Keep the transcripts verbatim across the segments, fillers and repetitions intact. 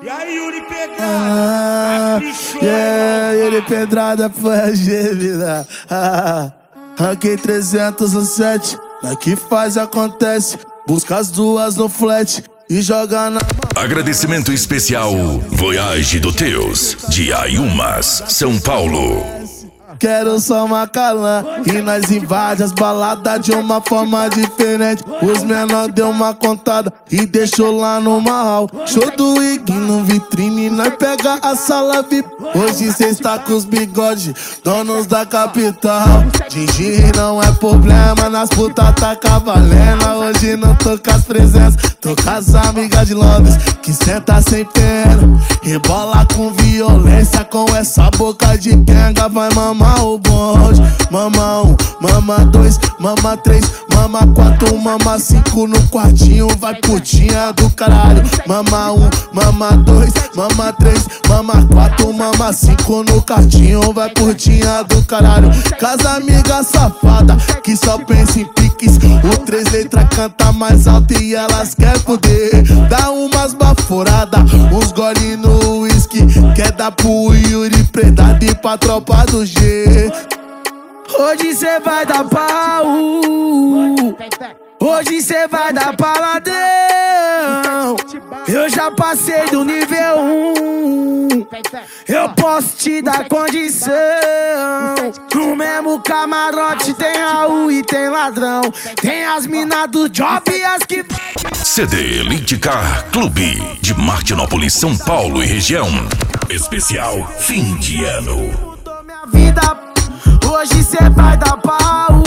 E aí, Yuri Pedrada? Ah, yeah, Yuri Pedrada foi a gêmea. Ah, ranquei trezentos e sete, daqui faz acontece. Busca as duas no flat e joga na... Agradecimento especial Voyage do Teus, de Ayumas, São Paulo. Quero só uma calã e nós invade as baladas de uma forma diferente. Os menor deu uma contada e deixou lá no marral. Show do Ig no vitrine, nós pega a sala V I P. Hoje cê está com os bigodes, donos da capital. Dingir não é problema, nas putas tá cavalendo. Hoje não tô com as presenças, tô com as amigas de Londres que senta sem pena. Rebola com violência, com essa boca de quenga. Vai mamar o bonde, mama um, mama dois, mama três, mama quatro, mama cinco no quartinho, vai putinha do caralho. Mama um, mama dois, mama três, mama quatro, mama cinco no quartinho, vai putinha do caralho. Casa amiga safada, que só pensa em piques. O três letras canta mais alto e elas quer poder. Dá umas baforadas, uns gole no whisky. Quer dar pro Yuri Pedrada e pra tropa do G. Hoje cê vai dar pau, hoje cê vai dar paladão. Eu já passei do nível um, eu posso te dar condição. No mesmo camarote tem Raul e tem ladrão. Tem as minas do job e as que... C D Elite Car Clube, de Martinópolis, São Paulo e região. Especial fim de ano. Vida, hoje cê vai dar pau,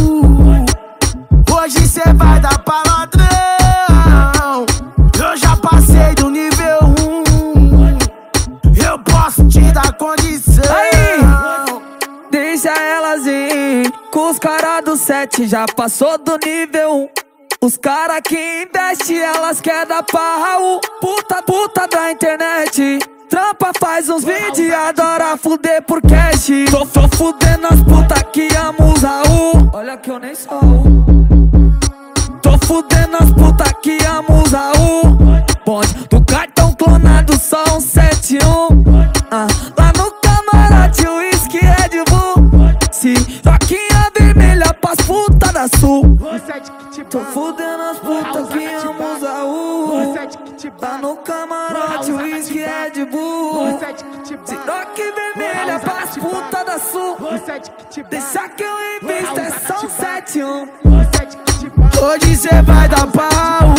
hoje cê vai dar pra ladrão. Eu já passei do nível um, eu posso te dar condição. Aí, deixa elas ir, com os caras do sete já passou do nível um. Os cara que investe, elas quer dar pra Raul. Puta, puta da internet, trampa, faz uns vídeos e adora fuder por cash. Tô, tô fudendo as puta que amam os Raul. Olha que eu nem sou Raul. Tô fudendo as puta que amam os Raul. Bonde do cartão clonado, só um sete um. Ah, lá no camarote o uísque Red Bull. Se roquinha vermelha pras puta da sul. Tô fudendo as putas que amam os Raul. Lá no camarote o uísque Red Bull. Se roque vermelha pras puta da sul. Deixa que eu invisto, é só um sete um. Hoje cê vai dar pau,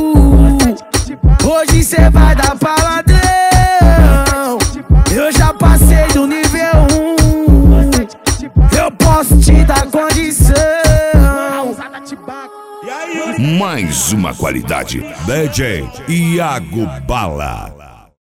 hoje cê vai dar pra ladrão. Eu já passei do nível um, eu posso te dar condição. Mais uma qualidade. D J Iago Bala.